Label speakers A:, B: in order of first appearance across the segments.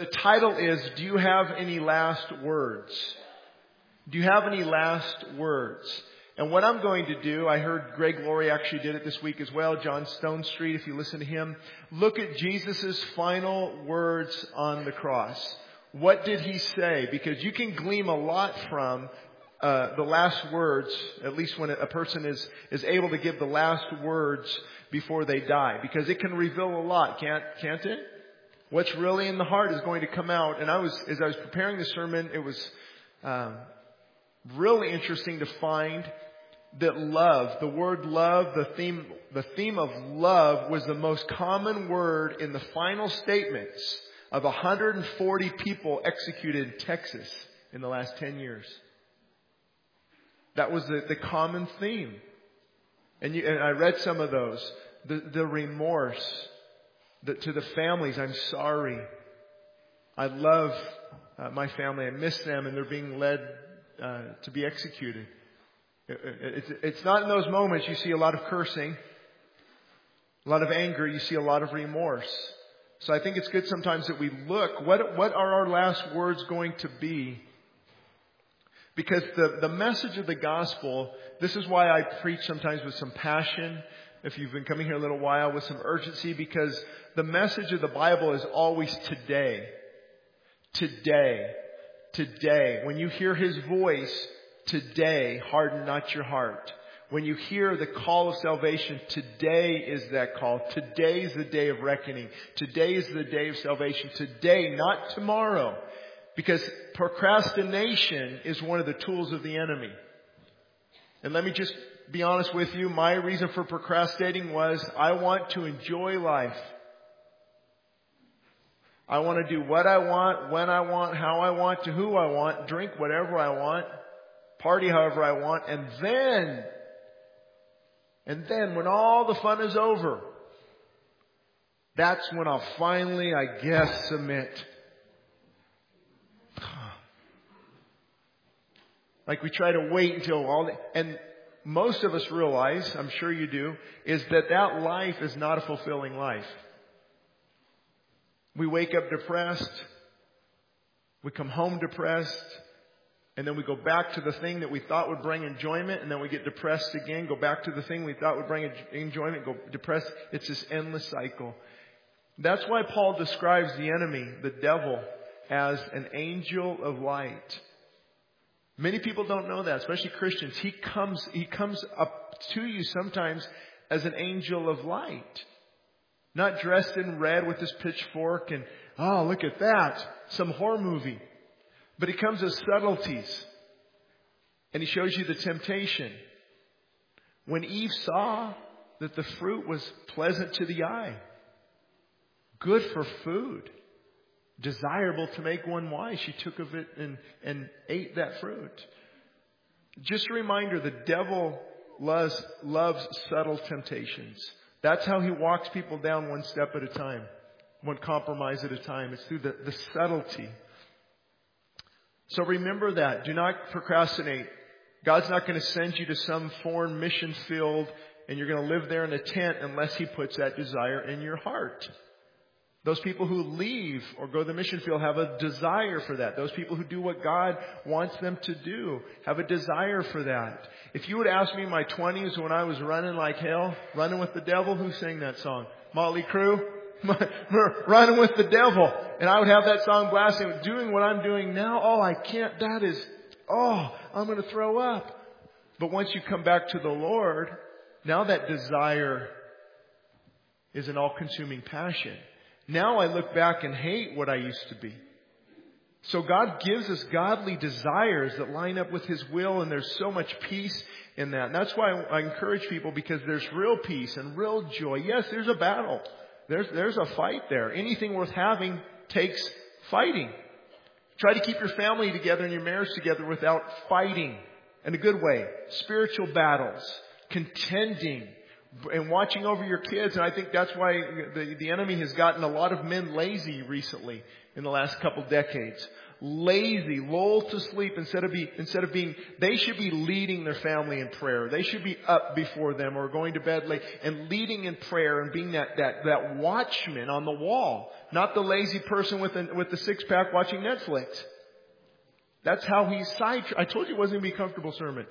A: The title is, Do You Have Any Last Words? Do you have any last words? And what I'm going to do, I heard Greg Laurie actually did it this week as well, John Stone Street, if you listen to him. Look at Jesus' final words on the cross. What did he say? Because you can glean a lot from the last words, at least when a person is able to give the last words before they die. Because it can reveal a lot, can't it? What's really in the heart is going to come out. And as I was preparing the sermon, it was really interesting to find that love, the word love, the theme of love was the most common word in the final statements of 140 people executed in Texas in the last 10 years. That was the common theme. And I read some of those. The remorse. To the families, I'm sorry. I love my family. I miss them, and they're being led to be executed. It's not in those moments you see a lot of cursing, a lot of anger. You see a lot of remorse. So I think it's good sometimes that we look. What are our last words going to be? Because the message of the gospel, this is why I preach sometimes with some passion. If you've been coming here a little while, with some urgency, because the message of the Bible is always today. Today. Today. When you hear His voice, today, harden not your heart. When you hear the call of salvation, today is that call. Today is the day of reckoning. Today is the day of salvation. Today, not tomorrow. Because procrastination is one of the tools of the enemy. And let me just be honest with you. My reason for procrastinating was I want to enjoy life. I want to do what I want, when I want, how I want, to who I want, drink whatever I want, party however I want, and then when all the fun is over, that's when I'll finally, I guess, submit. Like we try to wait until and most of us realize, I'm sure you do, is that life is not a fulfilling life. We wake up depressed. We come home depressed. And then we go back to the thing that we thought would bring enjoyment. And then we get depressed again. Go back to the thing we thought would bring enjoyment. Go depressed. It's this endless cycle. That's why Paul describes the enemy, the devil, as an angel of light. Many people don't know that, especially Christians. He comes up to you sometimes as an angel of light. Not dressed in red with his pitchfork and, oh, look at that, some horror movie. But he comes as subtleties. And he shows you the temptation. When Eve saw that the fruit was pleasant to the eye, good for food, desirable to make one wise, she took of it and ate that fruit. Just a reminder, the devil loves subtle temptations. That's how he walks people down one step at a time, one compromise at a time. It's through the subtlety. So remember that. Do not procrastinate. God's not going to send you to some foreign mission field and you're going to live there in a tent unless He puts that desire in your heart. Those people who leave or go to the mission field have a desire for that. Those people who do what God wants them to do have a desire for that. If you would ask me in my 20s when I was running like hell, running with the devil, who sang that song? Motley Crue? Running with the devil. And I would have that song blasting, doing what I'm doing now. Oh, I can't. I'm going to throw up. But once you come back to the Lord, now that desire is an all-consuming passion. Now I look back and hate what I used to be. So God gives us godly desires that line up with His will, and there's so much peace in that. And that's why I encourage people, because there's real peace and real joy. Yes, there's a battle. There's a fight there. Anything worth having takes fighting. Try to keep your family together and your marriage together without fighting in a good way. Spiritual battles, contending, and watching over your kids. And I think that's why the enemy has gotten a lot of men lazy recently in the last couple decades. lazy, lulled to sleep instead of being, they should be leading their family in prayer. They should be up before them or going to bed late and leading in prayer and being that watchman on the wall, not the lazy person with the 6-pack watching Netflix. That's how he's sidetracked. I told you it wasn't going to be a comfortable sermon.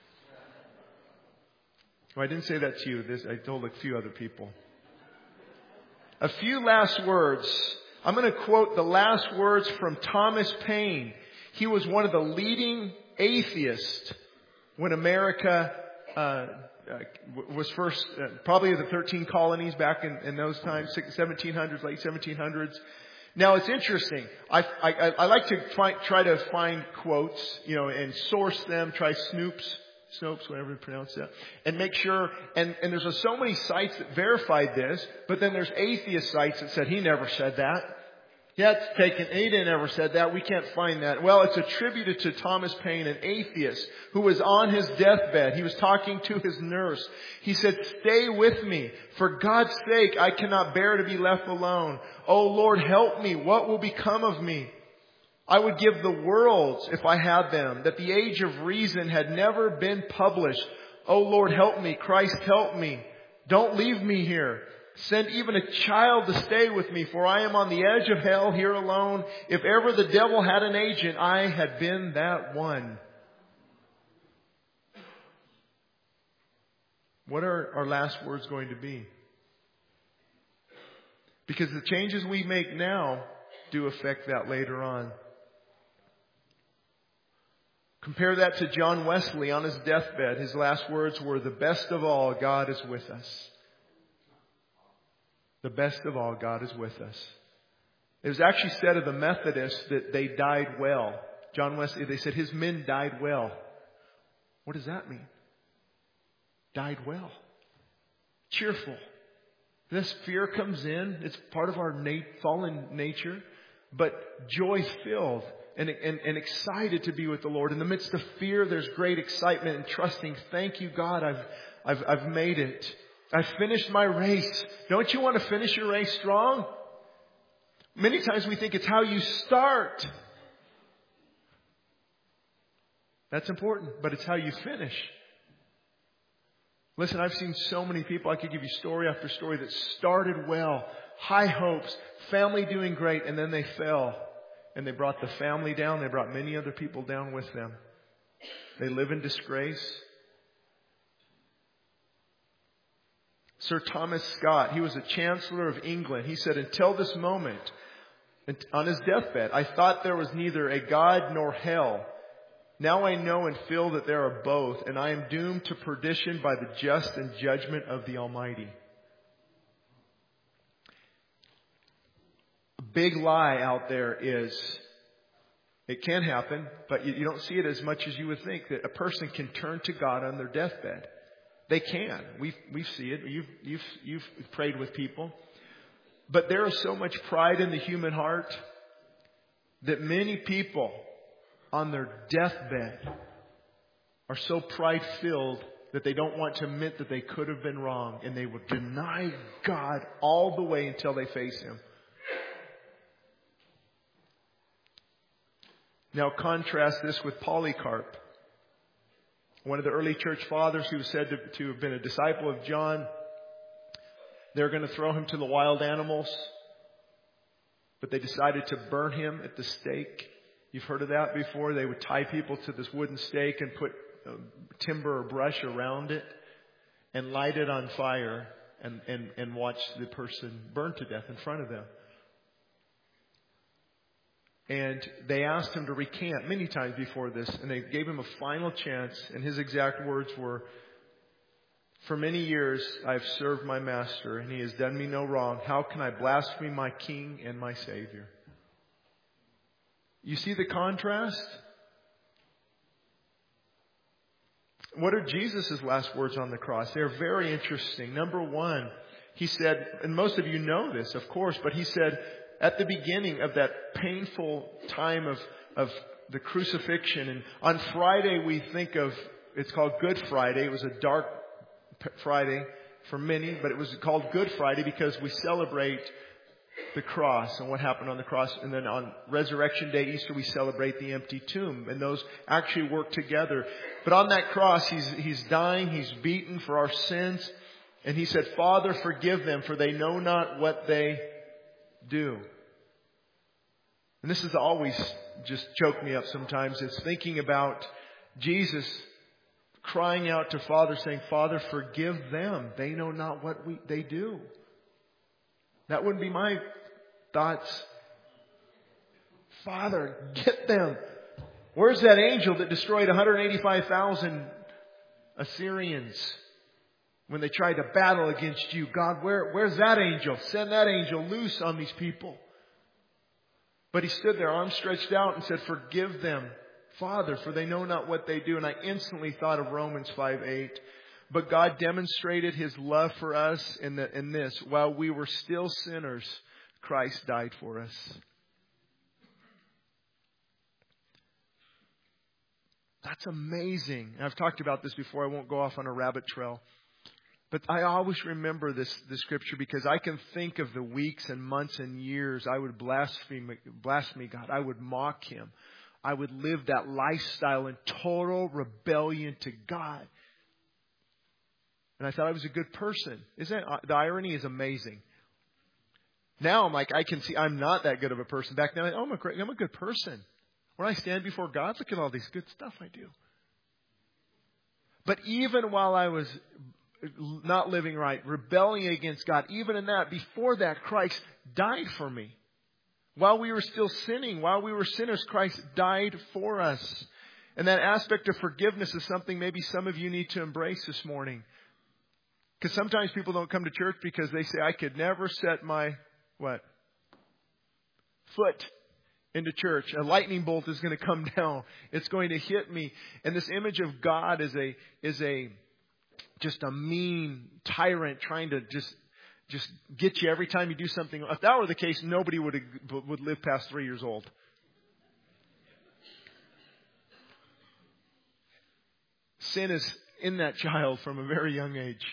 A: Well, I didn't say that to you. I told a few other people. A few last words. I'm going to quote the last words from Thomas Paine. He was one of the leading atheists when America was first, probably the 13 colonies back in those times, 1700s, late 1700s. Now it's interesting. I like to try to find quotes, and source them. Try Snopes, whatever you pronounce that, and make sure. And there's so many sites that verified this, but then there's atheist sites that said he never said that. Yeah, it's taken. He didn't ever said that. We can't find that. Well, it's attributed to Thomas Paine, an atheist who was on his deathbed. He was talking to his nurse. He said, "Stay with me. For God's sake, I cannot bear to be left alone. Oh Lord, help me. What will become of me? I would give the worlds if I had them, that the age of reason had never been published. Oh Lord, help me. Christ, help me. Don't leave me here. Send even a child to stay with me, for I am on the edge of hell here alone. If ever the devil had an agent, I had been that one." What are our last words going to be? Because the changes we make now do affect that later on. Compare that to John Wesley on his deathbed. His last words were, "The best of all, God is with us." The best of all, God is with us. It was actually said of the Methodists that they died well. John Wesley, they said his men died well. What does that mean? Died well. Cheerful. This fear comes in. It's part of our fallen nature. But joy-filled and excited to be with the Lord. In the midst of fear, there's great excitement and trusting. Thank you, God, I've made it. I've finished my race. Don't you want to finish your race strong? Many times we think it's how you start. That's important, but it's how you finish. Listen, I've seen so many people, I could give you story after story that started well, high hopes, family doing great, and then they fell. And they brought the family down. They brought many other people down with them. They live in disgrace. Sir Thomas Scott, he was a Chancellor of England. He said, "Until this moment, on his deathbed, I thought there was neither a God nor hell. Now I know and feel that there are both, and I am doomed to perdition by the just and judgment of the Almighty." A big lie out there is, it can happen, but you don't see it as much as you would think, that a person can turn to God on their deathbed. They can. We see it. You've prayed with people. But there is so much pride in the human heart that many people on their deathbed are so pride-filled that they don't want to admit that they could have been wrong, and they will deny God all the way until they face Him. Now contrast this with Polycarp, one of the early church fathers who was said to have been a disciple of John. They're going to throw him to the wild animals, but they decided to burn him at the stake. You've heard of that before. They would tie people to this wooden stake and put timber or brush around it and light it on fire and watch the person burn to death in front of them. And they asked him to recant many times before this, and they gave him a final chance, and his exact words were, "For many years I have served my master, and he has done me no wrong. How can I blaspheme my King and my Savior?" You see the contrast? What are Jesus' last words on the cross? They're very interesting. Number one, he said, and most of you know this, of course, but he said, at the beginning of that painful time of the crucifixion, and on Friday we think of, it's called Good Friday. It was a dark Friday for many, but it was called Good Friday because we celebrate the cross and what happened on the cross. And then on Resurrection Day, Easter, we celebrate the empty tomb. And those actually work together. But on that cross, He's dying, He's beaten for our sins. And He said, Father, forgive them, for they know not what they do. And this has always just choked me up sometimes. It's thinking about Jesus crying out to Father, saying, Father, forgive them. They know not what they do. That wouldn't be my thoughts. Father, get them. Where's that angel that destroyed 185,000 Assyrians when they tried to battle against you? God, where's that angel? Send that angel loose on these people. But He stood there, arms stretched out, and said, forgive them, Father, for they know not what they do. And I instantly thought of Romans 5:8. But God demonstrated His love for us in this. While we were still sinners, Christ died for us. That's amazing. And I've talked about this before. I won't go off on a rabbit trail. But I always remember this scripture because I can think of the weeks and months and years I would blaspheme God. I would mock Him. I would live that lifestyle in total rebellion to God. And I thought I was a good person. The irony is amazing. Now I'm like, I can see I'm not that good of a person. Back then, I'm a good person. When I stand before God, look at all these good stuff I do. But even while I was not living right, rebelling against God, even in that, before that, Christ died for me. While we were still sinning, while we were sinners, Christ died for us. And that aspect of forgiveness is something maybe some of you need to embrace this morning. Because sometimes people don't come to church because they say, I could never set my, foot into church. A lightning bolt is going to come down. It's going to hit me. And this image of God is just a mean tyrant trying to just get you every time you do something. If that were the case, nobody would live past 3 years old. Sin is in that child from a very young age.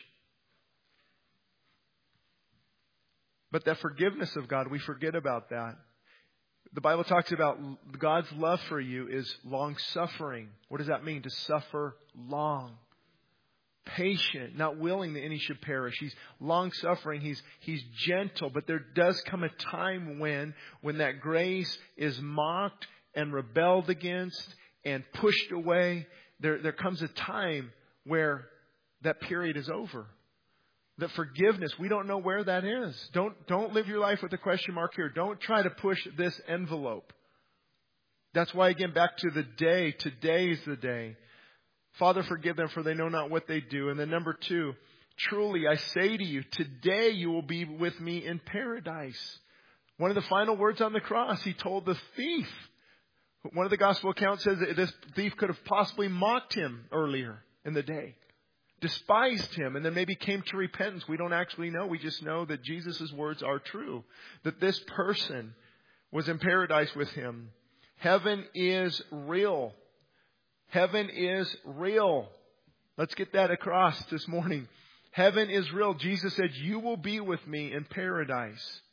A: But that forgiveness of God, we forget about that. The Bible talks about God's love for you is long-suffering. What does that mean? To suffer long. Patient, not willing that any should perish. He's long-suffering. He's gentle. But there does come a time when that grace is mocked and rebelled against and pushed away. There comes a time where that period is over. That forgiveness, we don't know where that is. Don't live your life with a question mark here. Don't try to push this envelope. That's why, again, back to the day. Today is the day. Father, forgive them, for they know not what they do. And then number 2, truly I say to you, today you will be with me in paradise. One of the final words on the cross, He told the thief. One of the gospel accounts says that this thief could have possibly mocked Him earlier in the day. Despised Him, and then maybe came to repentance. We don't actually know. We just know that Jesus' words are true. That this person was in paradise with Him. Heaven is real. Heaven is real. Let's get that across this morning. Heaven is real. Jesus said, you will be with me in paradise.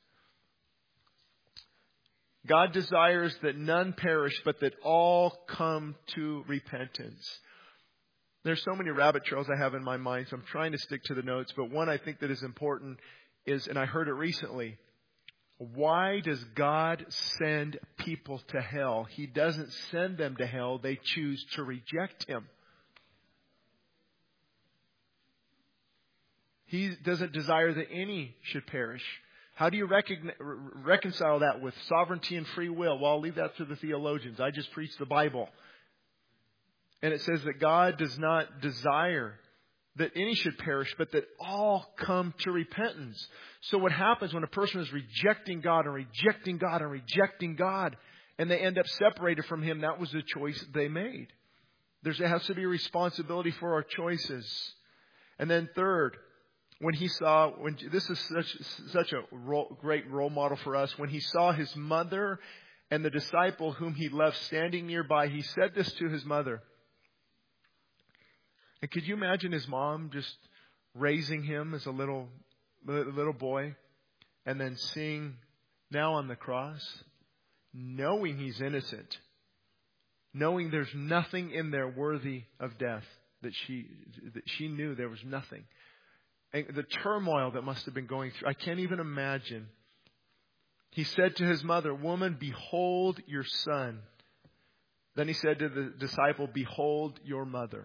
A: God desires that none perish, but that all come to repentance. There's so many rabbit trails I have in my mind, so I'm trying to stick to the notes. But one I think that is important is, and I heard it recently, why does God send people to hell? He doesn't send them to hell. They choose to reject Him. He doesn't desire that any should perish. How do you reconcile that with sovereignty and free will? Well, I'll leave that to the theologians. I just preach the Bible. And it says that God does not desire that any should perish, but that all come to repentance. So what happens when a person is rejecting God and rejecting God and rejecting God, and they end up separated from Him? That was the choice they made. There has to be a responsibility for our choices. And then third, this is such a great role model for us. When He saw His mother and the disciple whom He loved standing nearby, He said this to His mother. And could you imagine His mom just raising Him as a little boy and then seeing now on the cross, knowing He's innocent, knowing there's nothing in there worthy of death, that she knew there was nothing. And the turmoil that must have been going through, I can't even imagine. He said to His mother, "Woman, behold your son." Then He said to the disciple, "Behold your mother."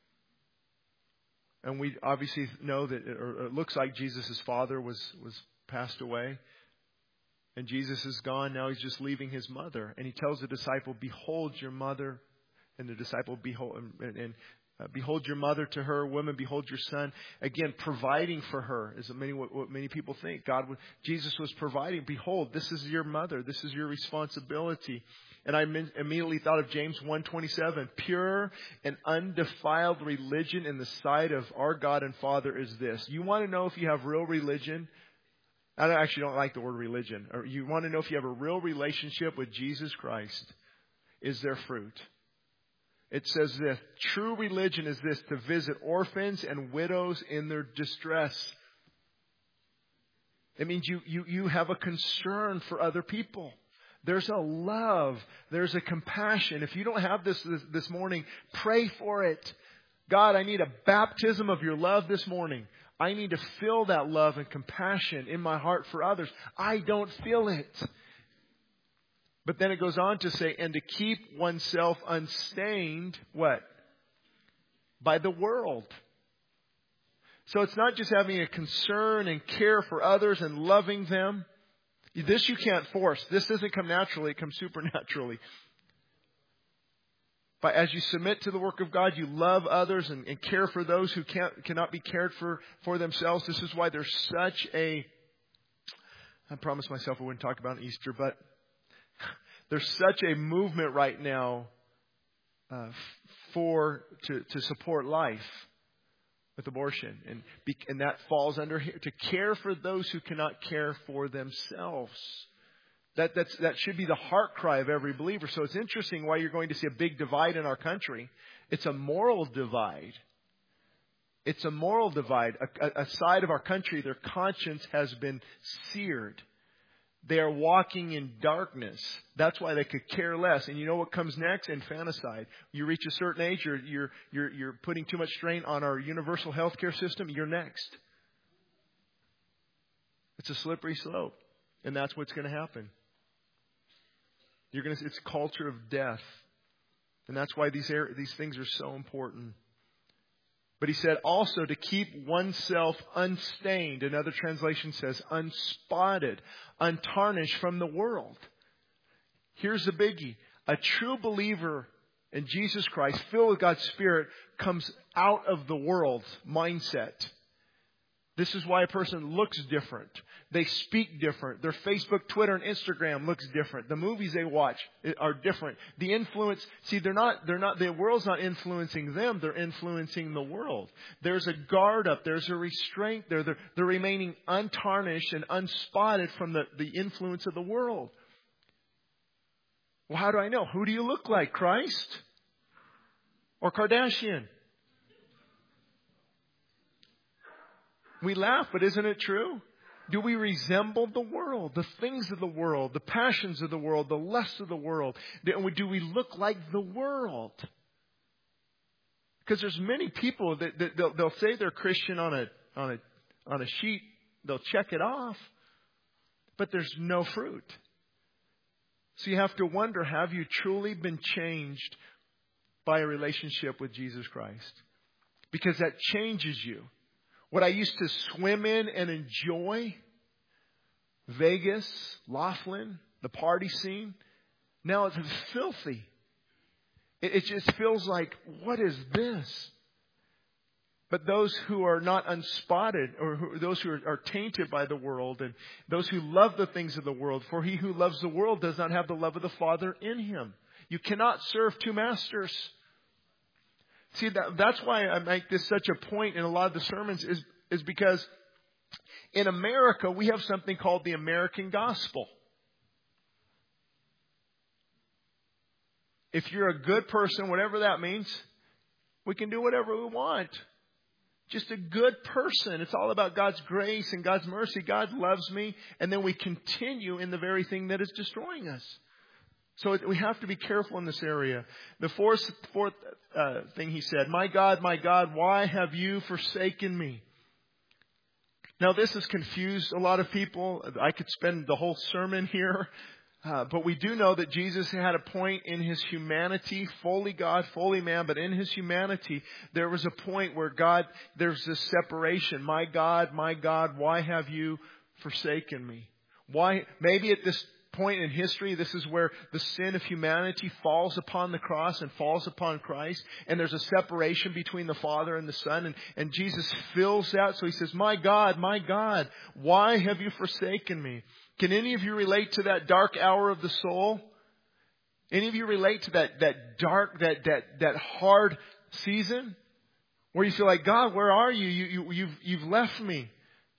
A: And we obviously know that, or it looks like Jesus' father was passed away. And Jesus is gone. Now He's just leaving His mother. And He tells the disciple, "Behold your mother." And the disciple, behold your mother to her. "Woman, behold your son." Again, providing for her is what many people think. Jesus was providing. Behold, this is your mother. This is your responsibility. And I immediately thought of James 1:27. Pure and undefiled religion in the sight of our God and Father is this. You want to know if you have real religion? I actually don't like the word religion. Or you want to know if you have a real relationship with Jesus Christ? Is there fruit? It says this, true religion is this, to visit orphans and widows in their distress. It means you have a concern for other people. There's a love. There's a compassion. If you don't have this morning, pray for it. God, I need a baptism of your love this morning. I need to feel that love and compassion in my heart for others. I don't feel it. But then it goes on to say, and to keep oneself unstained, what? By the world. So it's not just having a concern and care for others and loving them. This you can't force. This doesn't come naturally. It comes supernaturally. But as you submit to the work of God, you love others and care for those who cannot be cared for themselves. This is why there's such a... I promised myself I wouldn't talk about Easter, but there's such a movement right now to support life with abortion. And that falls under here, to care for those who cannot care for themselves. That should be the heart cry of every believer. So it's interesting why you're going to see a big divide in our country. It's a moral divide. It's a moral divide. A side of our country, their conscience has been seared. They are walking in darkness. That's why they could care less. And you know what comes next? Infanticide. You reach a certain age, you're putting too much strain on our universal health care system. You're next. It's a slippery slope. And that's what's going to happen. It's a culture of death. And that's why these things are so important. But he said also to keep oneself unstained. Another translation says unspotted, untarnished from the world. Here's the biggie. A true believer in Jesus Christ, filled with God's Spirit, comes out of the world's mindset. This is why a person looks different. They speak different. Their Facebook, Twitter, and Instagram looks different. The movies they watch are different. The influence, the world's not influencing them. They're influencing the world. There's a guard up. There's a restraint there. They're remaining untarnished and unspotted from the influence of the world. Well, how do I know? Who do you look like? Christ or Kardashian? We laugh, but isn't it true? Do we resemble the world, the things of the world, the passions of the world, the lusts of the world? Do we look like the world? Because there's many people that they'll say they're Christian on a sheet. They'll check it off, but there's no fruit. So you have to wonder, have you truly been changed by a relationship with Jesus Christ? Because that changes you. What I used to swim in and enjoy, Vegas, Laughlin, the party scene, now it's filthy. It just feels like, what is this? But those who are not unspotted, or those who are tainted by the world, and those who love the things of the world, for he who loves the world does not have the love of the Father in him. You cannot serve two masters. See, that's why I make this such a point in a lot of the sermons is because in America, we have something called the American gospel. If you're a good person, whatever that means, we can do whatever we want. just a good person. It's all about God's grace and God's mercy. God loves me. And then we continue in the very thing that is destroying us. So we have to be careful in this area. The fourth thing he said, my God, why have you forsaken me? Now this has confused a lot of people. I could spend the whole sermon here. But we do know that Jesus had a point in his humanity, fully God, fully man, but in his humanity, there was a point where there's this separation. My God, why have you forsaken me? Why? Maybe at this point in history, this is where the sin of humanity falls upon the cross and falls upon Christ. And there's a separation between the Father and the Son. And Jesus fills that. So he says, my God, why have you forsaken me? Can any of you relate to that dark hour of the soul? Any of you relate to that dark, that hard season where you feel like, God, where are you? You've left me.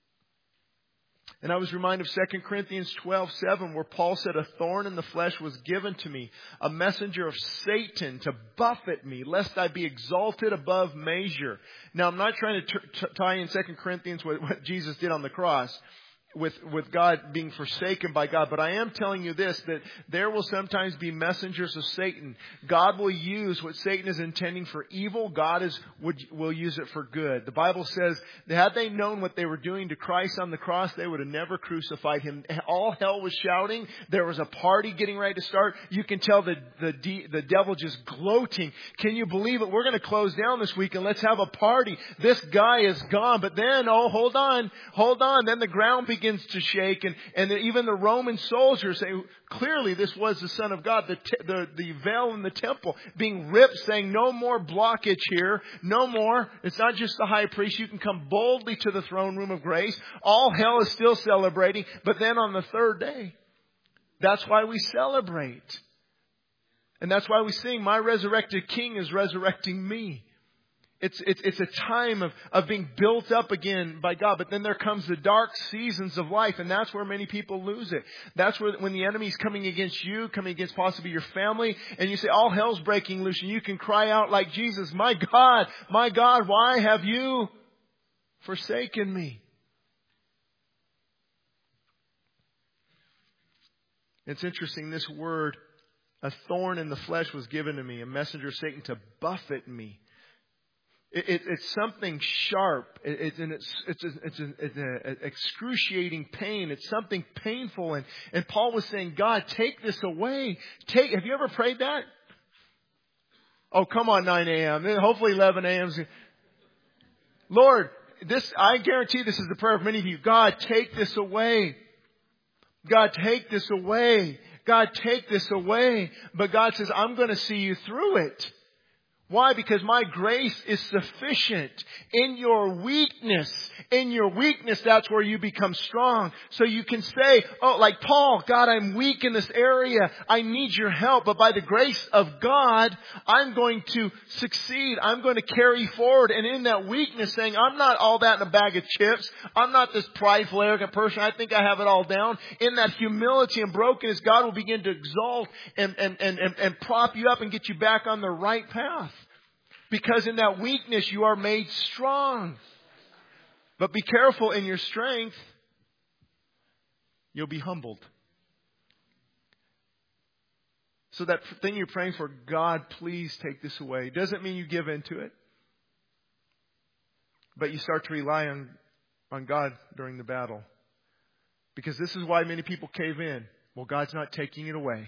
A: And I was reminded of 2 Corinthians 12:7, where Paul said, a thorn in the flesh was given to me, a messenger of Satan to buffet me, lest I be exalted above measure. Now, I'm not trying to tie in 2 Corinthians with what Jesus did on the cross, with God being forsaken by God. But I am telling you this, that there will sometimes be messengers of Satan. God will use what Satan is intending for evil. God will use it for good. The Bible says that had they known what they were doing to Christ on the cross, they would have never crucified him. All hell was shouting. There was a party getting ready to start. You can tell the devil just gloating. Can you believe it? We're going to close down this week and let's have a party. This guy is gone. But then, hold on. Then the ground begins to shake, and even the Roman soldiers say, clearly this was the Son of God. The veil in the temple being ripped, saying, no more blockage here, no more. It's not just the high priest. You can come boldly to the throne room of grace. All hell is still celebrating, but then on the third day, that's why we celebrate. And that's why we sing, my resurrected King is resurrecting me. It's a time of being built up again by God. But then there comes the dark seasons of life, and that's where many people lose it. That's where when the enemy's coming against you, coming against possibly your family, and you say, all hell's breaking loose, and you can cry out like Jesus, my God, why have you forsaken me? It's interesting, this word, a thorn in the flesh was given to me, a messenger of Satan to buffet me. It's something sharp. It's an excruciating pain. It's something painful. And Paul was saying, God, take this away. Have you ever prayed that? Oh, come on, 9 a.m. Hopefully 11 a.m. Lord, I guarantee this is the prayer of many of you. God, take this away. God, take this away. God, take this away. But God says, I'm going to see you through it. Why? Because my grace is sufficient. In your weakness, that's where you become strong. So you can say, like Paul, God, I'm weak in this area. I need your help. But by the grace of God, I'm going to succeed. I'm going to carry forward. And in that weakness, saying, I'm not all that in a bag of chips. I'm not this prideful, arrogant person. I think I have it all down. In that humility and brokenness, God will begin to exalt and prop you up and get you back on the right path. Because in that weakness, you are made strong. But be careful in your strength. You'll be humbled. So that thing you're praying for, God, please take this away. Doesn't mean you give into it. But you start to rely on God during the battle. Because this is why many people cave in. Well, God's not taking it away.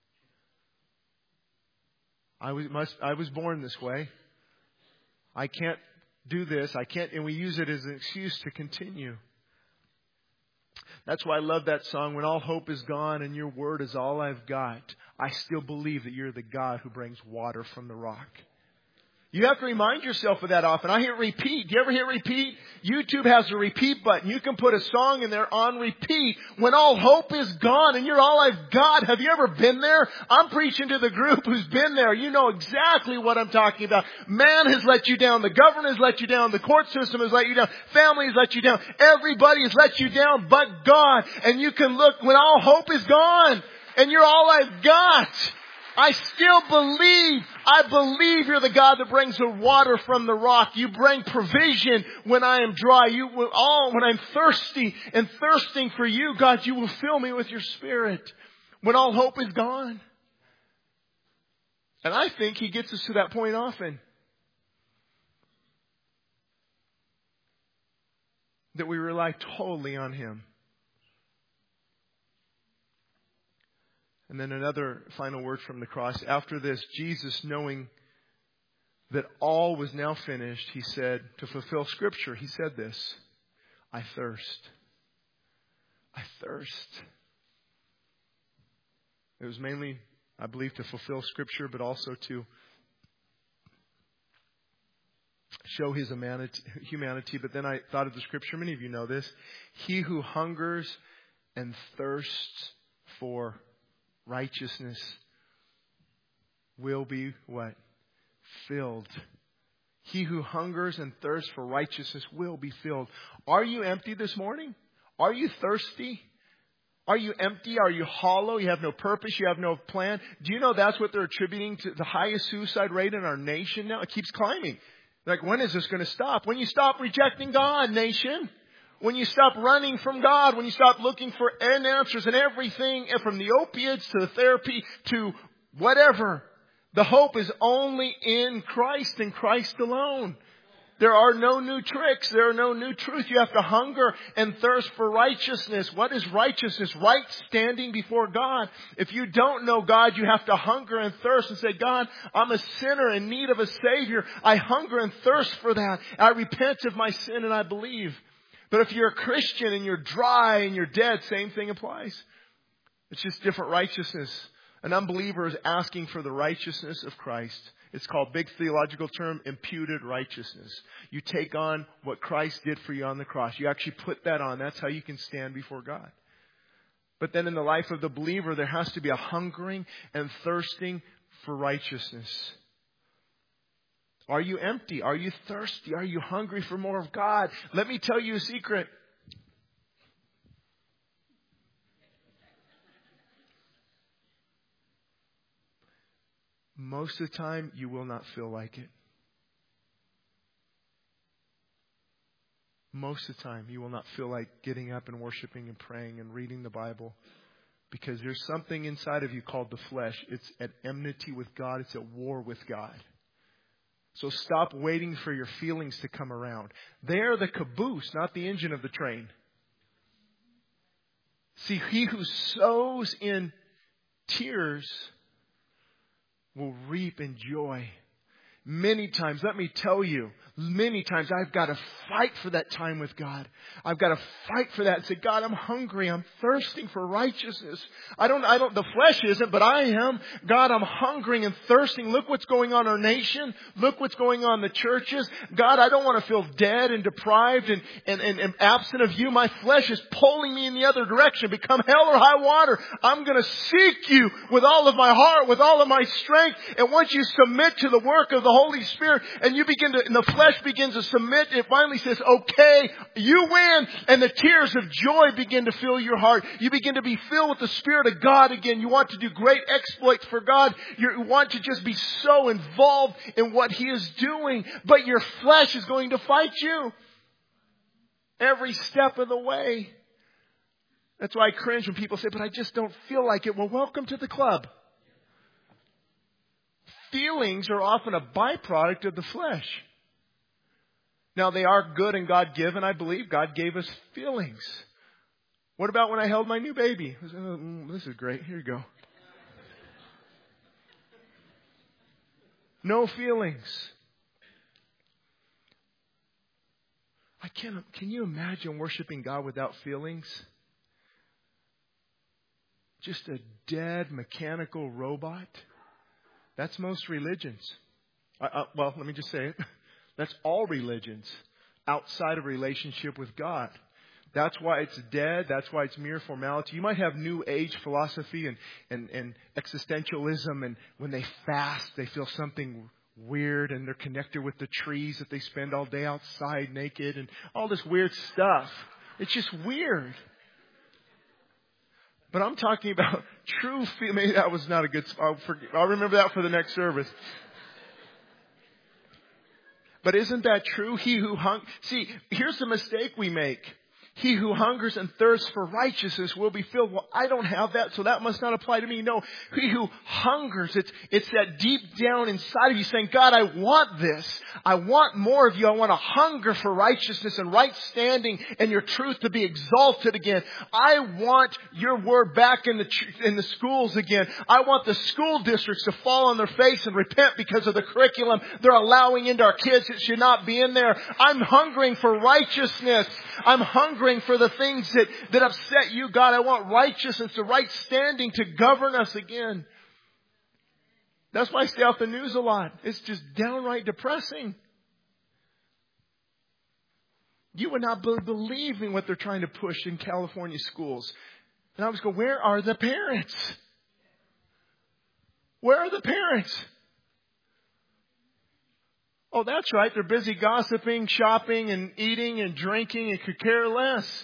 A: I was born this way. I can't do this. I can't, and we use it as an excuse to continue. That's why I love that song, when all hope is gone and your word is all I've got. I still believe that you're the God who brings water from the rock. You have to remind yourself of that often. I hear repeat. Do you ever hear repeat? YouTube has a repeat button. You can put a song in there on repeat. When all hope is gone and you're all I've got. Have you ever been there? I'm preaching to the group who's been there. You know exactly what I'm talking about. Man has let you down. The government has let you down. The court system has let you down. Family has let you down. Everybody has let you down but God. And you can look when all hope is gone and you're all I've got. I still believe. I believe you're the God that brings the water from the rock. You bring provision when I am dry. When I'm thirsty and thirsting for you, God, you will fill me with your Spirit when all hope is gone. And I think He gets us to that point often. That we rely totally on Him. And then another final word from the cross. After this, Jesus, knowing that all was now finished, He said, to fulfill Scripture, He said this, I thirst. I thirst. It was mainly, I believe, to fulfill Scripture, but also to show His humanity. But then I thought of the Scripture. Many of you know this. He who hungers and thirsts for righteousness will be what? Filled. He who hungers and thirsts for righteousness will be filled. Are you empty this morning? Are you thirsty? Are you empty? Are you hollow? You have no purpose. You have no plan. Do you know that's what they're attributing to the highest suicide rate in our nation now? It keeps climbing. Like, when is this going to stop? When you stop rejecting God, nation. When you stop running from God, when you stop looking for answers and everything, and from the opiates to the therapy to whatever, the hope is only in Christ and Christ alone. There are no new tricks. There are no new truth. You have to hunger and thirst for righteousness. What is righteousness? Right standing before God. If you don't know God, you have to hunger and thirst and say, God, I'm a sinner in need of a Savior. I hunger and thirst for that. I repent of my sin and I believe. But if you're a Christian and you're dry and you're dead, same thing applies. It's just different righteousness. An unbeliever is asking for the righteousness of Christ. It's called, big theological term, imputed righteousness. You take on what Christ did for you on the cross. You actually put that on. That's how you can stand before God. But then in the life of the believer, there has to be a hungering and thirsting for righteousness. Are you empty? Are you thirsty? Are you hungry for more of God? Let me tell you a secret. Most of the time, you will not feel like it. Most of the time, you will not feel like getting up and worshiping and praying and reading the Bible. Because there's something inside of you called the flesh. It's at enmity with God. It's at war with God. So stop waiting for your feelings to come around. They're the caboose, not the engine of the train. See, he who sows in tears will reap in joy. Many times, let me tell you, many times I've got to fight for that time with God. I've got to fight for that and say, God, I'm hungry. I'm thirsting for righteousness. The flesh isn't, but I am. God, I'm hungering and thirsting. Look what's going on in our nation. Look what's going on in the churches. God, I don't want to feel dead and deprived and absent of you. My flesh is pulling me in the other direction. Become hell or high water. I'm going to seek you with all of my heart, with all of my strength. And once you submit to the work of the Holy Spirit and and the flesh begins to submit, it finally says, okay, you win. And the tears of joy begin to fill your heart. You begin to be filled with the Spirit of God again. You want to do great exploits for God. You want to just be so involved in what He is doing. But your flesh is going to fight you every step of the way. That's why I cringe when people say, but I just don't feel like it. Well, welcome to the club. Feelings are often a byproduct of the flesh. Now, they are good and God-given. I believe God gave us feelings. What about when I held my new baby? I was, this is great. Here you go. No feelings. Can you imagine worshiping God without feelings? Just a dead mechanical robot? That's most religions. Well, let me just say it. That's all religions outside of relationship with God. That's why it's dead. That's why it's mere formality. You might have New Age philosophy and existentialism, and when they fast, they feel something weird, and they're connected with the trees that they spend all day outside naked, and all this weird stuff. It's just weird. But I'm talking about true fear. Maybe that was not a good, I'll remember that for the next service. But isn't that true? See, here's the mistake we make. He who hungers and thirsts for righteousness will be filled. Well, I don't have that, so that must not apply to me. No, he who hungers, it's that deep down inside of you saying, God, I want this. I want more of you. I want to hunger for righteousness and right standing and your truth to be exalted again. I want your word back in the schools again. I want the school districts to fall on their face and repent because of the curriculum they're allowing into our kids. It should not be in there. I'm hungering for righteousness. I'm hungering for the things that upset you, God. I want righteousness, the right standing to govern us again. That's why I stay off the news a lot. It's just downright depressing. You would not be believing what they're trying to push in California schools. And I was going, where are the parents? Where are the parents? Oh, that's right. They're busy gossiping, shopping, and eating and drinking and could care less.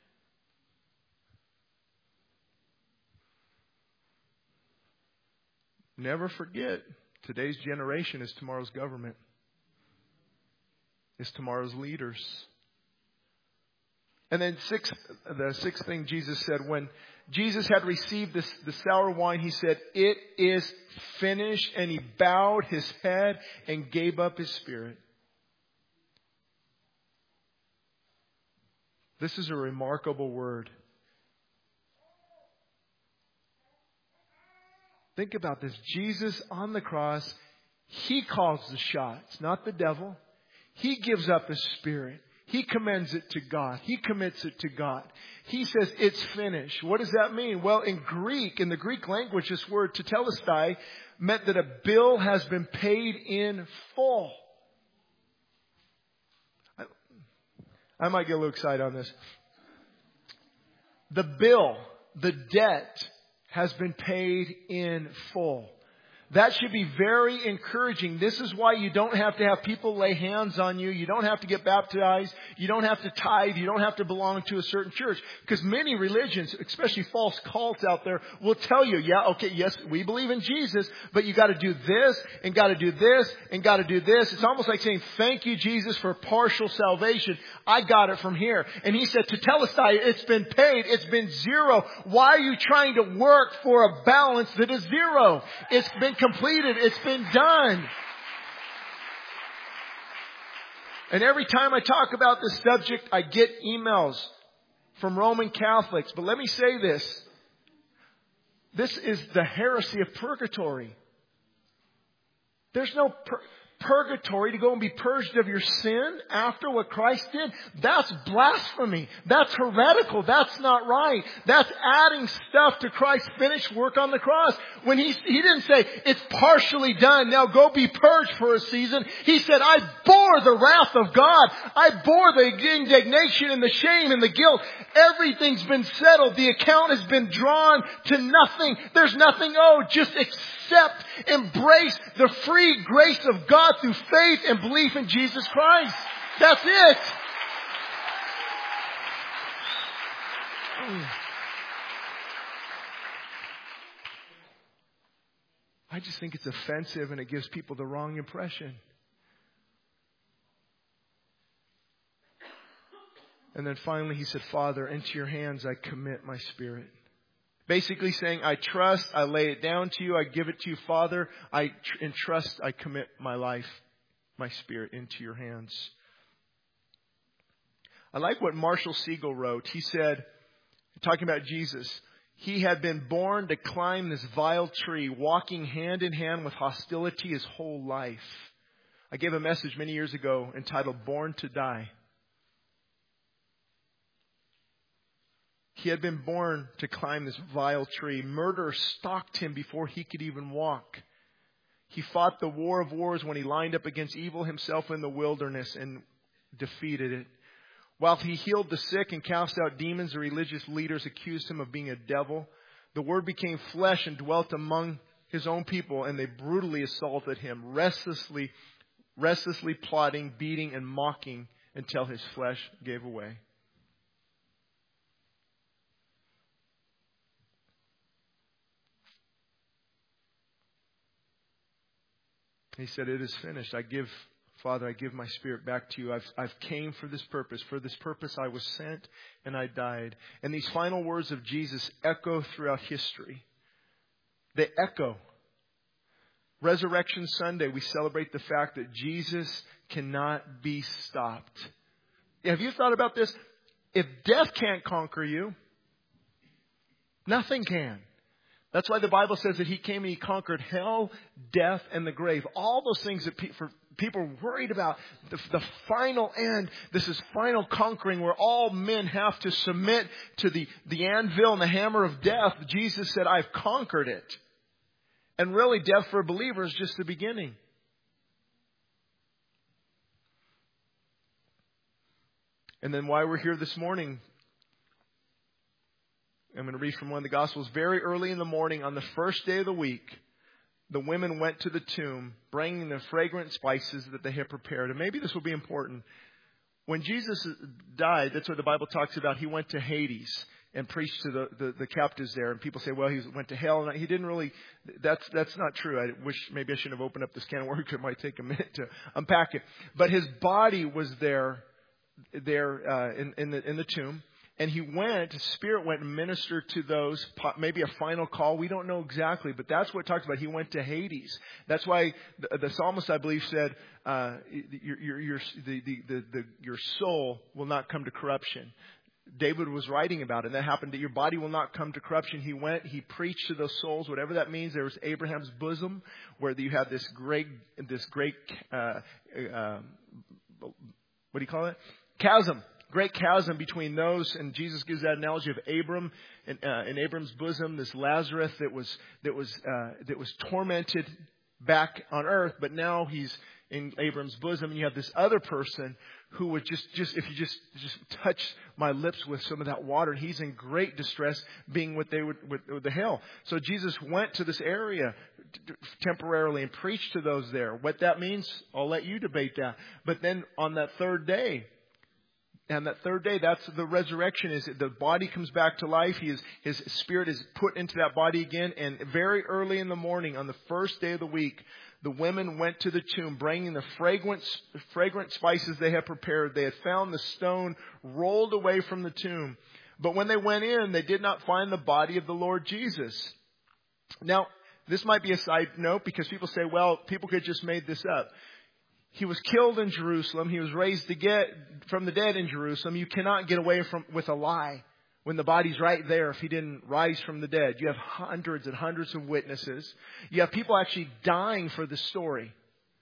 A: Never forget, today's generation is tomorrow's government. Is tomorrow's leaders. And then the sixth thing Jesus said, when Jesus had received the sour wine, he said, it is finished. And he bowed his head and gave up his spirit. This is a remarkable word. Think about this. Jesus on the cross, he calls the shots, not the devil. He gives up his spirit. He commends it to God. He commits it to God. He says, it's finished. What does that mean? Well, in the Greek language, this word tetelestai meant that a bill has been paid in full. I might get a little excited on this. The bill, the debt, has been paid in full. That should be very encouraging. This is why you don't have to have people lay hands on you. You don't have to get baptized. You don't have to tithe. You don't have to belong to a certain church. Because many religions, especially false cults out there, will tell you, yeah, okay, yes, we believe in Jesus, but you got to do this and got to do this and got to do this. It's almost like saying, thank you, Jesus, for partial salvation. I got it from here. And he said, tetelestai, it's been paid. It's been zero. Why are you trying to work for a balance that is zero? It's been completed. It's been done. And every time I talk about this subject, I get emails from Roman Catholics. But let me say this. This is the heresy of purgatory. There's no purgatory to go and be purged of your sin after what Christ did. That's blasphemy. That's heretical. That's not right. That's adding stuff to Christ's finished work on the cross. When he didn't say, it's partially done, now go be purged for a season. He said, I bore the wrath of God. I bore the indignation and the shame and the guilt. Everything's been settled. The account has been drawn to nothing. There's nothing owed. Just accept, embrace the free grace of God through faith and belief in Jesus Christ. That's it. I just think it's offensive and it gives people the wrong impression. And then finally he said, Father, into your hands I commit my spirit. Basically saying, I trust, I lay it down to you, I give it to you, Father. I entrust, I commit my life, my spirit into your hands. I like what Marshall Siegel wrote. He said, talking about Jesus, he had been born to climb this vile tree, walking hand in hand with hostility his whole life. I gave a message many years ago entitled, Born to Die. He had been born to climb this vile tree. Murder stalked him before he could even walk. He fought the war of wars when he lined up against evil himself in the wilderness and defeated it. While he healed the sick and cast out demons, the religious leaders accused him of being a devil. The Word became flesh and dwelt among his own people, and they brutally assaulted him, restlessly plotting, beating, and mocking until his flesh gave away. He said, it is finished. Father, I give my spirit back to you. I've came for this purpose. For this purpose I was sent and I died. And these final words of Jesus echo throughout history. They echo. Resurrection Sunday, we celebrate the fact that Jesus cannot be stopped. Have you thought about this? If death can't conquer you, nothing can. That's why the Bible says that He came and He conquered hell, death, and the grave. All those things that people are worried about, the final end, this is final conquering where all men have to submit to the anvil and the hammer of death. Jesus said, I've conquered it. And really, death for a believer is just the beginning. And then why we're here this morning, I'm going to read from one of the Gospels. Very early in the morning, on the first day of the week, the women went to the tomb, bringing the fragrant spices that they had prepared. And maybe this will be important. When Jesus died, that's what the Bible talks about. He went to Hades and preached to the captives there. And people say, well, he went to hell. And he didn't really, that's not true. I wish maybe I shouldn't have opened up this can of worms. It might take a minute to unpack it. But his body was there in the tomb. And Spirit went and ministered to those, maybe a final call. We don't know exactly, but that's what it talks about. He went to Hades. That's why the psalmist, I believe, said, your soul will not come to corruption. David was writing about it, and that happened, that your body will not come to corruption. He went, he preached to those souls, whatever that means. There was Abraham's bosom, where you have this great, what do you call it? Chasm. Great chasm between those, and Jesus gives that analogy of Abram in Abram's bosom, this Lazarus that was tormented back on earth, but now he's in Abram's bosom. And you have this other person who would just if you just touch my lips with some of that water, and he's in great distress, being with the hell. So Jesus went to this area temporarily and preached to those there. What that means, I'll let you debate that. But then on that third day. And that third day, that's the resurrection. Is the body comes back to life. His spirit is put into that body again. And very early in the morning, on the first day of the week, the women went to the tomb, bringing the fragrant spices they had prepared. They had found the stone rolled away from the tomb. But when they went in, they did not find the body of the Lord Jesus. Now, this might be a side note, because people say, well, people could have just made this up. He was killed in Jerusalem. He was raised from the dead in Jerusalem. You cannot get away with a lie when the body's right there if he didn't rise from the dead. You have hundreds and hundreds of witnesses. You have people actually dying for the story.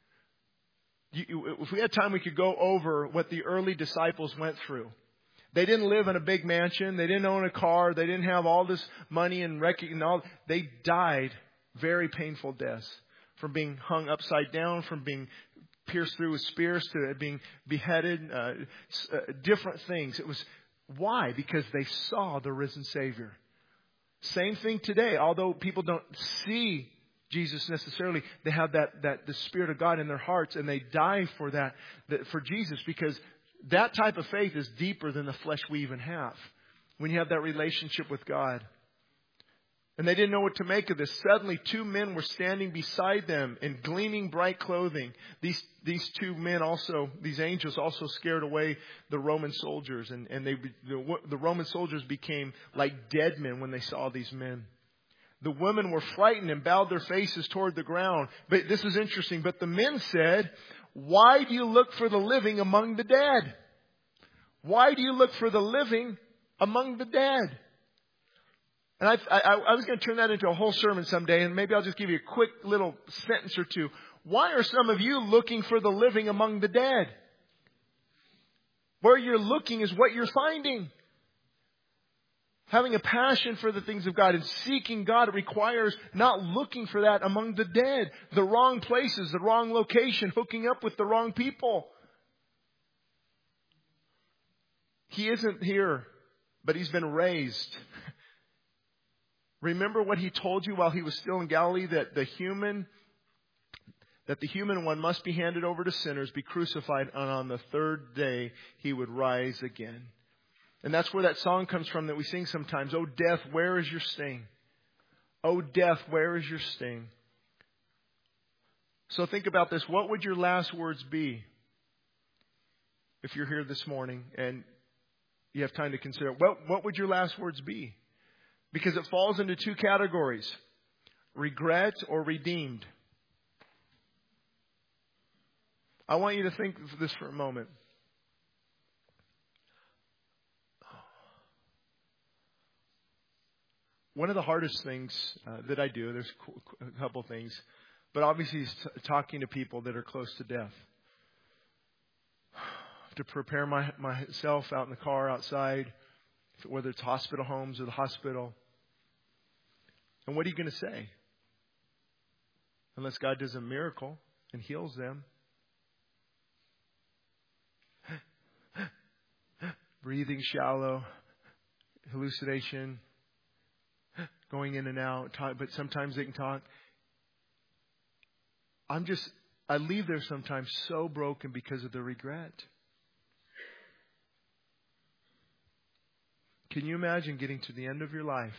A: If we had time, we could go over what the early disciples went through. They didn't live in a big mansion. They didn't own a car. They didn't have all this money and all. They died very painful deaths, from being hung upside down, from being pierced through with spears, to being beheaded, different things. It was why? Because they saw the risen Savior. Same thing today. Although people don't see Jesus necessarily, they have the Spirit of God in their hearts, and they die for that for Jesus, because that type of faith is deeper than the flesh we even have. When you have that relationship with God. And they didn't know what to make of this. Suddenly, two men were standing beside them in gleaming bright clothing. These two men these angels also scared away the Roman soldiers. And the Roman soldiers became like dead men when they saw these men. The women were frightened and bowed their faces toward the ground. But this is interesting. But the men said, "Why do you look for the living among the dead? Why do you look for the living among the dead?" And I was going to turn that into a whole sermon someday, and maybe I'll just give you a quick little sentence or two. Why are some of you looking for the living among the dead? Where you're looking is what you're finding. Having a passion for the things of God and seeking God requires not looking for that among the dead. The wrong places, the wrong location, hooking up with the wrong people. He isn't here, but He's been raised. Remember what He told you while He was still in Galilee, that the human one must be handed over to sinners, be crucified, and on the third day He would rise again. And that's where that song comes from that we sing sometimes. "Oh death, where is your sting? Oh death, where is your sting?" So think about this. What would your last words be if you're here this morning and you have time to consider? What would your last words be? Because it falls into two categories: regret or redeemed. I want you to think of this for a moment. One of the hardest things that I do, there's a couple things, but obviously is talking to people that are close to death. To prepare myself out in the car outside, whether it's hospital homes or the hospital. And what are you going to say? Unless God does a miracle and heals them. Breathing shallow, hallucination, going in and out, but sometimes they can talk. I leave there sometimes so broken because of the regret. Can you imagine getting to the end of your life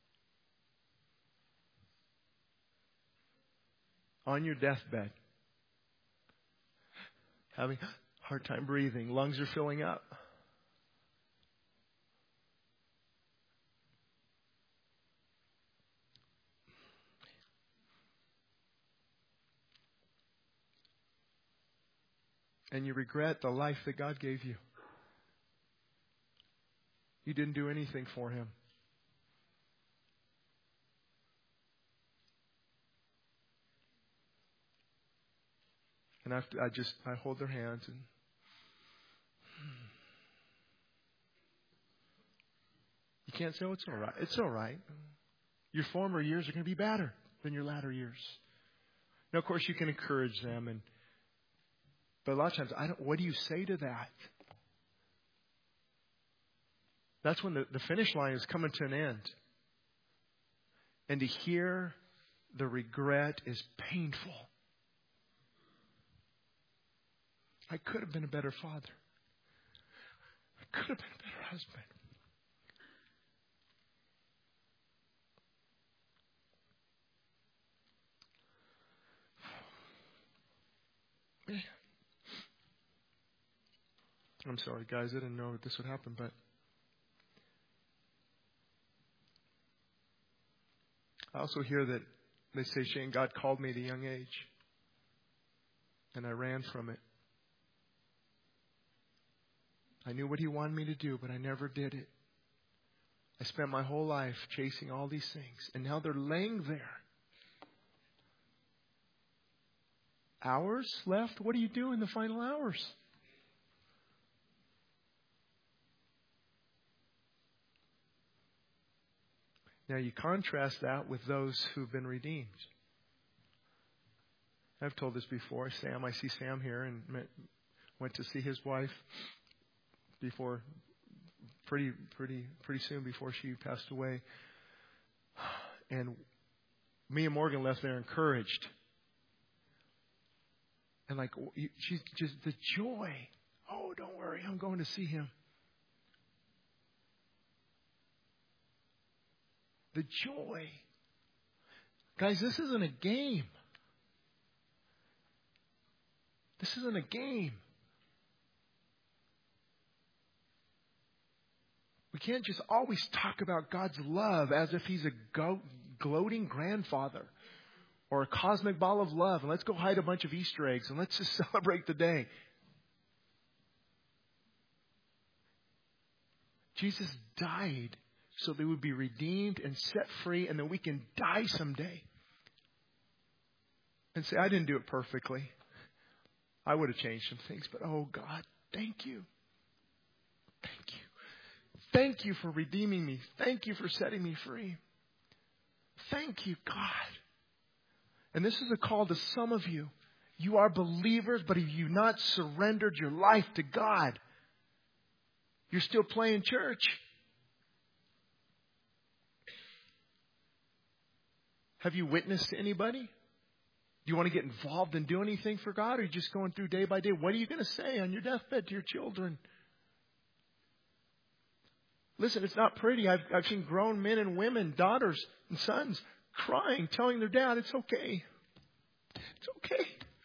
A: on your deathbed, having a hard time breathing, lungs are filling up? And you regret the life that God gave you. You didn't do anything for Him. And I hold their hands and you can't say, "Oh, it's all right. It's all right. Your former years are going to be better than your latter years." Now, of course, you can encourage them, but a lot of times, what do you say to that? That's when the finish line is coming to an end. And to hear the regret is painful. I could have been a better father. I could have been a better husband. I'm sorry, guys. I didn't know that this would happen, but I also hear that they say, "Shane, God called me at a young age, and I ran from it. I knew what He wanted me to do, but I never did it. I spent my whole life chasing all these things, and now they're laying there. Hours left? What do you do in the final hours?" Now you contrast that with those who've been redeemed. I've told this before. I see Sam here and went to see his wife before, pretty soon before she passed away. And me and Morgan left there encouraged. And she's just the joy. "Oh, don't worry, I'm going to see him." The joy. Guys, this isn't a game. This isn't a game. We can't just always talk about God's love as if He's a gloating grandfather or a cosmic ball of love. And let's go hide a bunch of Easter eggs and let's just celebrate the day. Jesus died so they would be redeemed and set free, and then we can die someday and say, "I didn't do it perfectly. I would have changed some things, but oh God, thank you. Thank you. Thank you for redeeming me. Thank you for setting me free. Thank you, God." And this is a call to some of you. You are believers, but have you not surrendered your life to God? You're still playing church. Have you witnessed to anybody? Do you want to get involved and do anything for God? Or are you just going through day by day? What are you going to say on your deathbed to your children? Listen, it's not pretty. I've seen grown men and women, daughters and sons, crying, telling their dad, "It's okay. It's okay.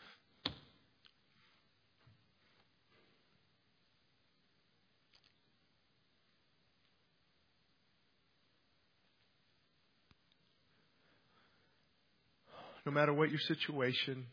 A: No matter what your situation,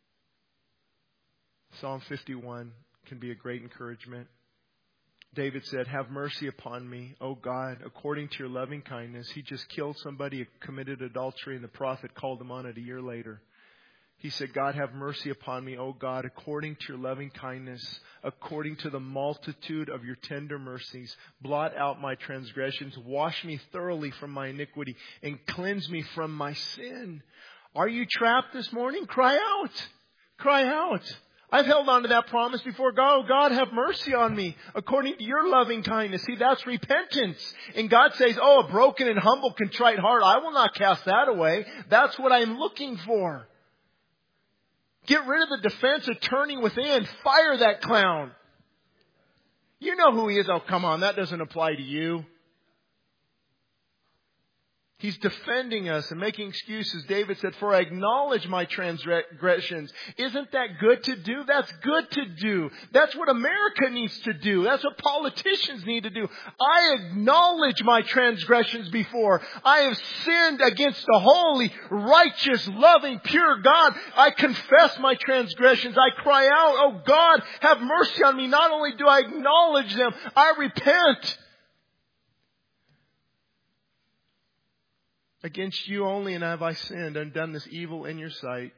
A: Psalm 51 can be a great encouragement. David said, have mercy upon me, O God, according to your loving kindness. He just killed somebody who committed adultery, and the prophet called him on it a year later. He said, God, have mercy upon me, O God, according to your loving kindness, according to the multitude of your tender mercies. Blot out my transgressions, wash me thoroughly from my iniquity, and cleanse me from my sin. Are you trapped this morning? Cry out. Cry out. I've held on to that promise before God. Oh, God, have mercy on me according to your loving kindness. See, that's repentance. And God says, oh, a broken and humble, contrite heart, I will not cast that away. That's what I'm looking for. Get rid of the defense attorney within. Fire that clown. You know who he is. Oh, come on. That doesn't apply to you. He's defending us and making excuses. David said, for I acknowledge my transgressions. Isn't that good to do? That's good to do. That's what America needs to do. That's what politicians need to do. I acknowledge my transgressions before. I have sinned against the holy, righteous, loving, pure God. I confess my transgressions. I cry out, oh God, have mercy on me. Not only do I acknowledge them, I repent. Against you only and have I sinned and done this evil in your sight.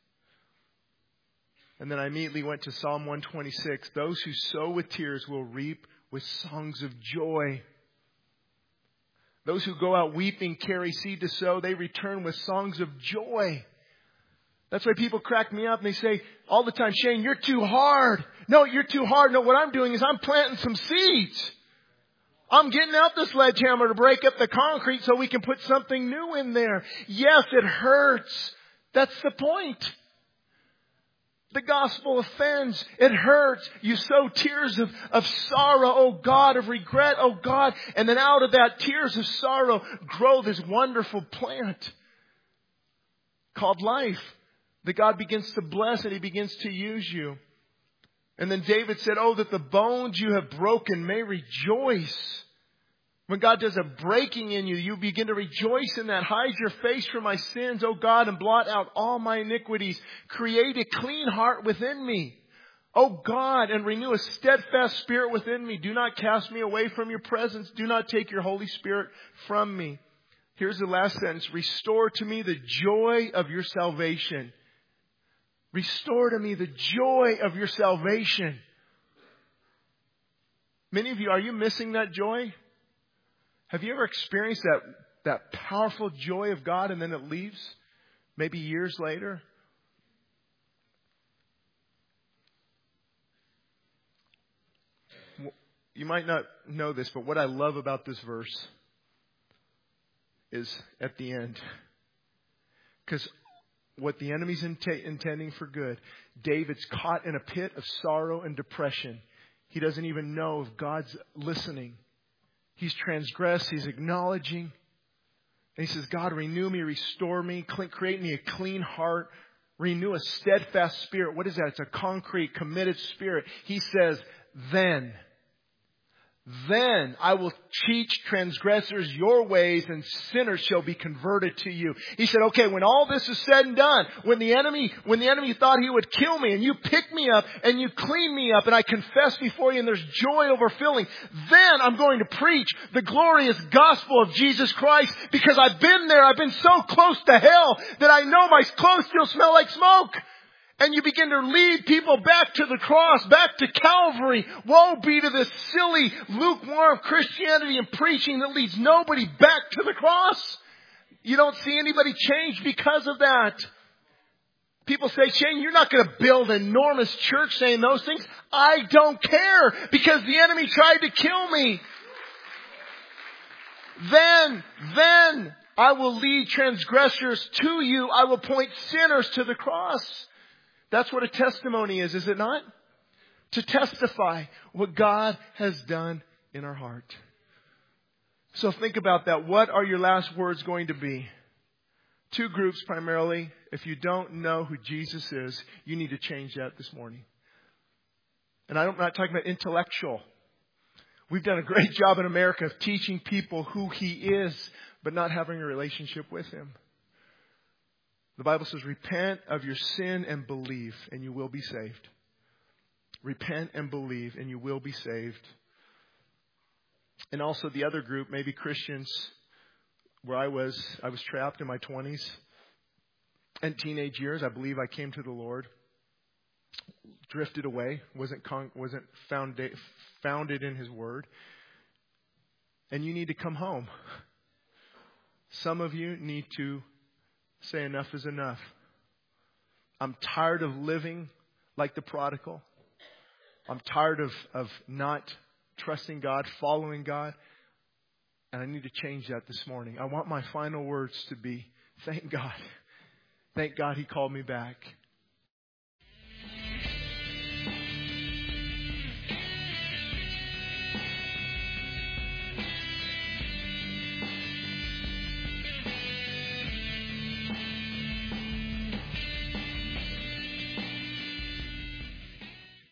A: And then I immediately went to Psalm 126. Those who sow with tears will reap with songs of joy. Those who go out weeping carry seed to sow. They return with songs of joy. That's why people crack me up and they say all the time, Shane, you're too hard. No, you're too hard. No, what I'm doing is I'm planting some seeds. I'm getting out the sledgehammer to break up the concrete so we can put something new in there. Yes, it hurts. That's the point. The gospel offends. It hurts. You sow tears of sorrow, oh God, of regret, oh God. And then out of that tears of sorrow grow this wonderful plant called life that God begins to bless and He begins to use you. And then David said, oh, that the bones you have broken may rejoice. When God does a breaking in you, you begin to rejoice in that. Hide your face from my sins, O God, and blot out all my iniquities. Create a clean heart within me, O God, and renew a steadfast spirit within me. Do not cast me away from your presence. Do not take your Holy Spirit from me. Here's the last sentence. Restore to me the joy of your salvation. Restore to me the joy of your salvation. Many of you, are you missing that joy? Have you ever experienced that powerful joy of God and then it leaves? Maybe years later? You might not know this, but what I love about this verse is at the end. Because what the enemy's intending for good, David's caught in a pit of sorrow and depression. He doesn't even know if God's listening. He's transgressed. He's acknowledging. And he says, God, renew me, restore me, create me a clean heart, renew a steadfast spirit. What is that? It's a concrete, committed spirit. He says, then I will teach transgressors your ways and sinners shall be converted to you. He said, okay, when all this is said and done, when the enemy thought he would kill me and you pick me up and you clean me up and I confess before you and there's joy overfilling, then I'm going to preach the glorious gospel of Jesus Christ because I've been there. I've been so close to hell that I know my clothes still smell like smoke. And you begin to lead people back to the cross, back to Calvary. Woe be to this silly, lukewarm Christianity and preaching that leads nobody back to the cross. You don't see anybody change because of that. People say, Shane, you're not going to build an enormous church saying those things. I don't care because the enemy tried to kill me. Then I will lead transgressors to you. I will point sinners to the cross. That's what a testimony is it not? To testify what God has done in our heart. So think about that. What are your last words going to be? two groups primarily. If you don't know who Jesus is, you need to change that this morning. And I'm not talking about intellectual. We've done a great job in America of teaching people who He is, but not having a relationship with Him. The Bible says, repent of your sin and believe, and you will be saved. Repent and believe, and you will be saved. And also the other group, maybe Christians, where I was trapped in my 20s and teenage years. I believe I came to the Lord, drifted away, wasn't founded in His Word. And you need to come home. Some of you need to say enough is enough. I'm tired of living like the prodigal. I'm tired of not trusting God, following God. And I need to change that this morning. I want my final words to be, thank God. Thank God He called me back.